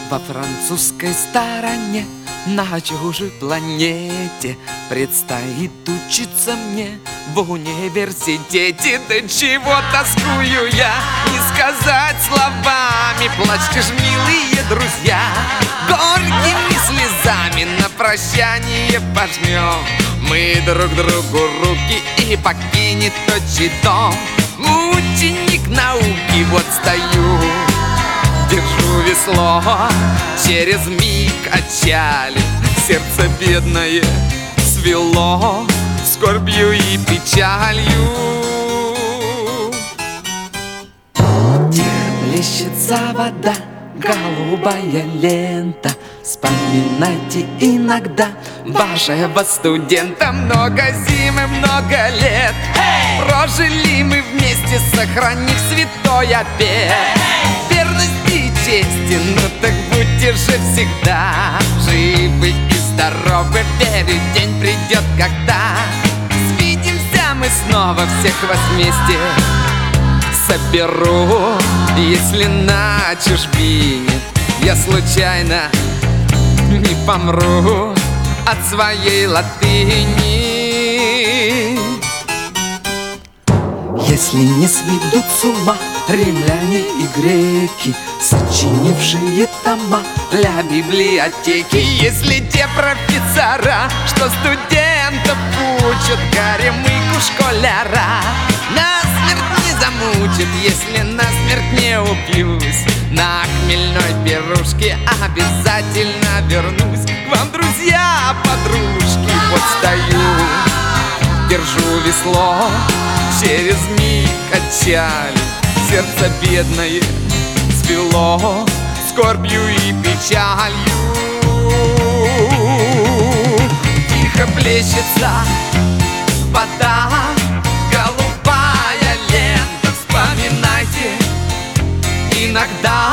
Во французской стороне, на чужой планете, предстоит учиться мне в университете. Да чего тоскую я, не сказать словами. Плачьте ж, милые друзья, горькими слезами на прощание пожмем мы друг другу руки, и покинет отчий дом ученик науки. Вот стою, держу весло, через миг отчалит, сердце бедное свело скорбью и печалью. Плещется вода, голубая лента. Вспоминайте иногда вашего студента. Много зим и много лет прожили мы вместе, сохранив святой обет верности и чести. Ну так будьте же всегда живы и здоровы. Верю, день придет, когда свидимся мы снова. Всех вас вместе соберу, если на чужбине я случайно не помру от своей латыни. Если не сведут с ума римляне и греки, сочинившие тома для библиотеки. Если те профессора, что студентов учат, горемыку школяра насмерть не замучат. Если насмерть не убьюсь, на хмельной пирушке обязательно вернусь к вам, друзья, подружки. Вот стою, держу весло, через миг отчалит, сердце бедное свело скорбью и печалью. Тихо плещется вода, голубая лента. Вспоминайте иногда